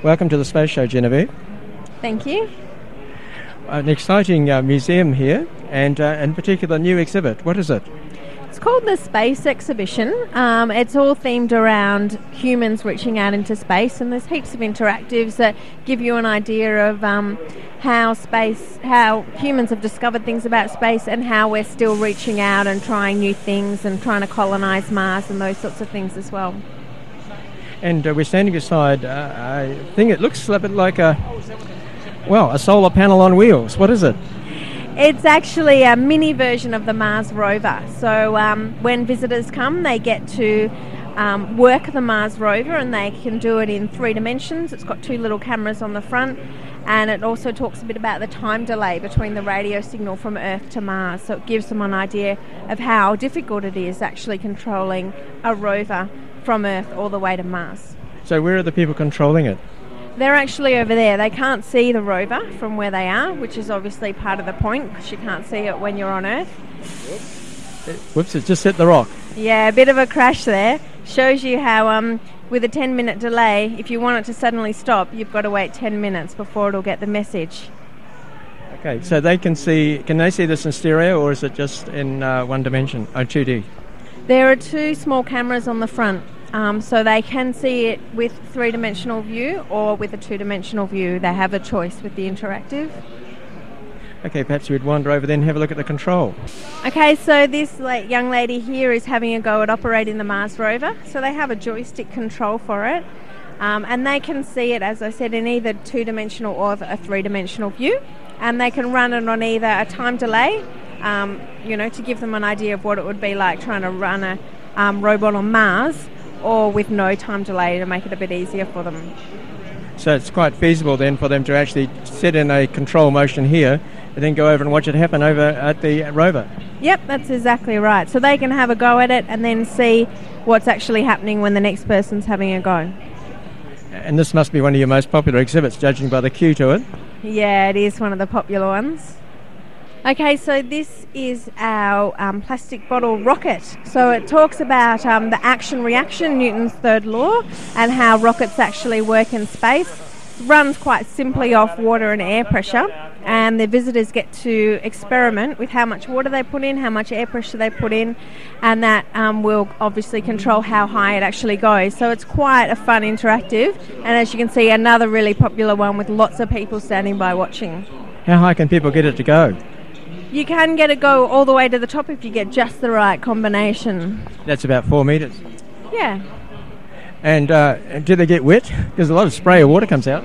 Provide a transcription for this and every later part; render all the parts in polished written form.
Welcome to the Space Show, Genevieve. Thank you. An exciting museum here, and in particular, a new exhibit. What is it? It's called the Space Exhibition. It's all themed around humans reaching out into space, and there's heaps of interactives that give you an idea of how humans have discovered things about space and how we're still reaching out and trying new things and trying to colonise Mars and those sorts of things as well. And we're standing beside a thing. It looks a bit like a solar panel on wheels. What is it? It's actually a mini version of the Mars rover. So when visitors come, they get to work the Mars rover, and they can do it in 3 dimensions. It's got 2 little cameras on the front, and it also talks a bit about the time delay between the radio signal from Earth to Mars. So it gives them an idea of how difficult it is actually controlling a rover from Earth all the way to Mars. So where are the people controlling it? They're actually over there. They can't see the rover from where they are, which is obviously part of the point, because you can't see it when you're on Earth. Whoops, it just hit the rock. Yeah, a bit of a crash there. Shows you how with a 10-minute delay, if you want it to suddenly stop, you've got to wait 10 minutes before it'll get the message. Okay, so they can they see this in stereo, or is it just in 1 dimension, 2D? There are 2 small cameras on the front. So they can see it with 3-dimensional view or with a 2-dimensional view. They have a choice with the interactive. Okay, perhaps we'd wander over then and have a look at the control. Okay, so this young lady here is having a go at operating the Mars rover. So they have a joystick control for it. And they can see it, as I said, in either 2-dimensional or a 3-dimensional view. And they can run it on either a time delay, to give them an idea of what it would be like trying to run a robot on Mars, or with no time delay to make it a bit easier for them. So it's quite feasible then for them to actually set in a control motion here and then go over and watch it happen over at the rover. Yep, that's exactly right. So they can have a go at it and then see what's actually happening when the next person's having a go. And this must be one of your most popular exhibits, judging by the queue to it. Yeah, it is one of the popular ones. Okay, so this is our plastic bottle rocket. So it talks about the action-reaction, Newton's third law, and how rockets actually work in space. It runs quite simply off water and air pressure, and the visitors get to experiment with how much water they put in, how much air pressure they put in, and that will obviously control how high it actually goes. So it's quite a fun interactive, and as you can see, another really popular one with lots of people standing by watching. How high can people get it to go? You can get it go all the way to the top if you get just the right combination. That's about 4 metres. Yeah. And do they get wet? Because a lot of spray of water comes out.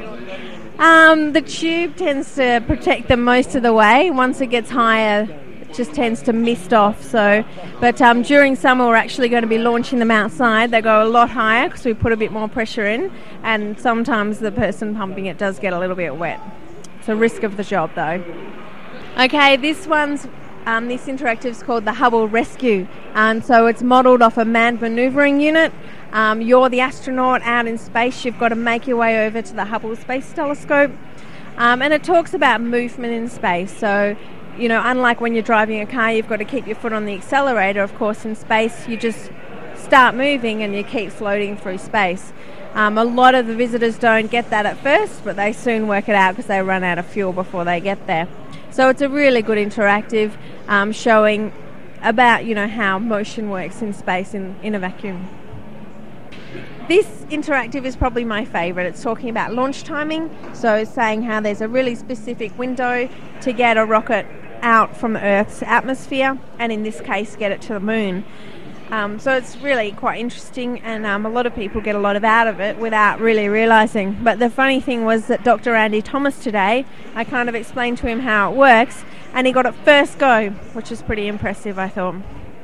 The tube tends to protect them most of the way. Once it gets higher, it just tends to mist off. But during summer, we're actually going to be launching them outside. They go a lot higher because we put a bit more pressure in, and sometimes the person pumping it does get a little bit wet. It's a risk of the job, though. Okay, this interactive is called the Hubble Rescue, and so it's modelled off a manned manoeuvring unit. You're the astronaut out in space. You've got to make your way over to the Hubble Space Telescope, and it talks about movement in space. So, unlike when you're driving a car, you've got to keep your foot on the accelerator. Of course, in space, you just start moving and you keep floating through space. A lot of the visitors don't get that at first, but they soon work it out because they run out of fuel before they get there. So it's a really good interactive showing about, how motion works in space in a vacuum. This interactive is probably my favourite. It's talking about launch timing, so it's saying how there's a really specific window to get a rocket out from Earth's atmosphere, and in this case get it to the moon. So it's really quite interesting, and a lot of people get a lot out of it without really realising. But the funny thing was that Dr. Andy Thomas today, I kind of explained to him how it works, and he got it first go, which is pretty impressive, I thought.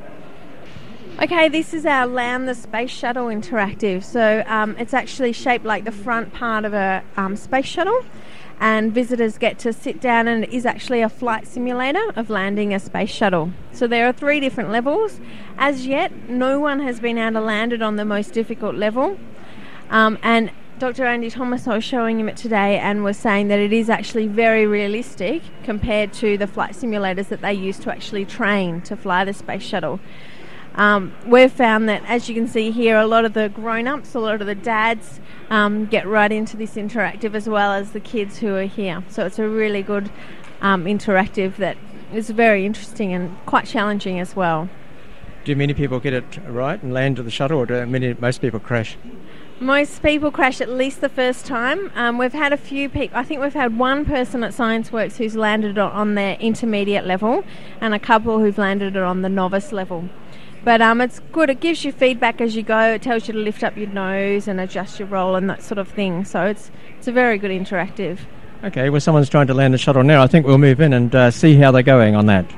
Okay, this is our Land the Space Shuttle interactive. So it's actually shaped like the front part of a space shuttle, and visitors get to sit down, and it is actually a flight simulator of landing a space shuttle. So there are 3 different levels. As yet, no one has been able to land it on the most difficult level. And Dr. Andy Thomas, I was showing him it today, and was saying that it is actually very realistic compared to the flight simulators that they use to actually train to fly the space shuttle. We've found that, as you can see here, a lot of the grown-ups, a lot of the dads get right into this interactive, as well as the kids who are here. So it's a really good interactive that is very interesting and quite challenging as well. Do many people get it right and land to the shuttle, or do most people crash? Most people crash at least the first time. We've had a few people. I think we've had one person at ScienceWorks who's landed on their intermediate level, and a couple who've landed it on the novice level. But it's good. It gives you feedback as you go. It tells you to lift up your nose and adjust your roll and that sort of thing. So it's a very good interactive. Okay, well, someone's trying to land the shuttle now. I think we'll move in and see how they're going on that.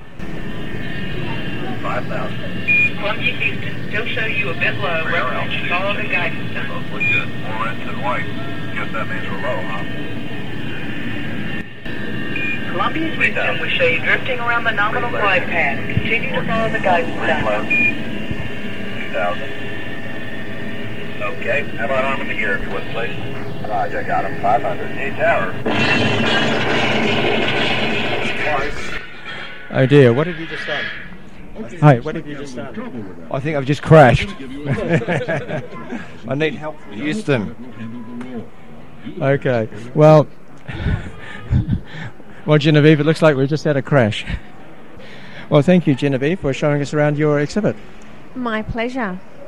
5,000. Columbia Houston, still show you a bit low. Recommend you follow the guidance symbol. Look good. 4 inches white. Guess that means we're low, huh? Columbia Houston will show you drifting around the nominal glide path. Continue to follow the guidance symbol. 2,000. Okay, how about arming the gear if you would, please? Roger, got him. 500. Need tower. Oh dear, what have you just done? Hi, what have you just done? I think I've just crashed. I need help from Houston. Okay, well, Genevieve, it looks like we've just had a crash. Well, thank you, Genevieve, for showing us around your exhibit. My pleasure.